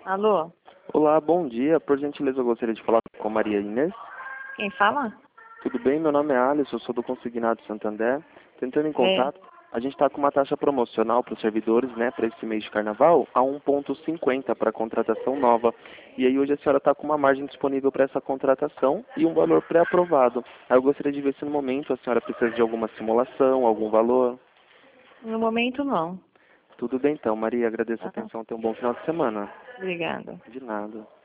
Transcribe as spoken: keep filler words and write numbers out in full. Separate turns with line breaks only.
Alô?
Olá, bom dia. Por gentileza, eu gostaria de falar com a Maria Inês.
Quem fala?
Tudo bem? Meu nome é Alisson, eu sou do Consignado Santander. Tentando em
É.
contato, a gente está com uma taxa promocional para os servidores, né, para esse mês de carnaval, a um ponto cinquenta para contratação nova. E aí hoje a senhora está com uma margem disponível para essa contratação e um valor pré-aprovado. Aí eu gostaria de ver se no momento a senhora precisa de alguma simulação, algum valor.
No momento, não.
Tudo bem então, Maria, agradeço a
Tá?
atenção. Tenha um bom final de semana.
Obrigada.
De nada.